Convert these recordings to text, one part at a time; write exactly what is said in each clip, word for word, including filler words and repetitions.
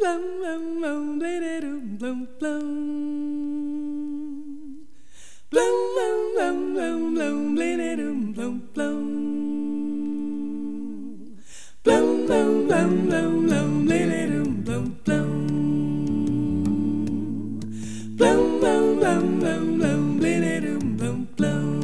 blum, blum, blum, blum, blum. Blum, blum, blum, blum, blum, blum, blum, blum. Blum, blum, blum, blum, blum, blum, blum, blum. Blum, blum, blum, blum, blum, blum, blum.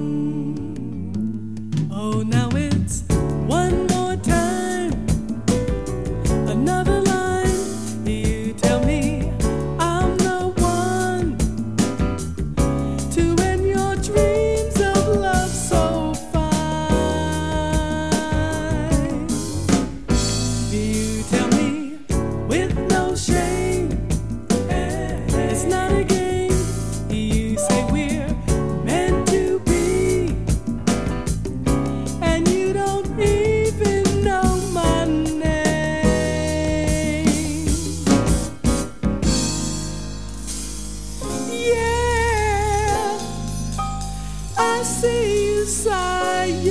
Oh, now it's one more time, another line. You tell me I'm the one to end your dreams of love so fine. You tell me with no shame, it's not a game. You say we're meant to be, and you don't even know my name. Yeah, I see you sighing.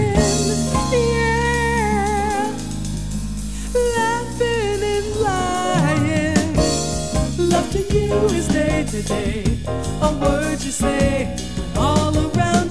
Yeah, laughing and lying. Love to you is day to day, a word you say all around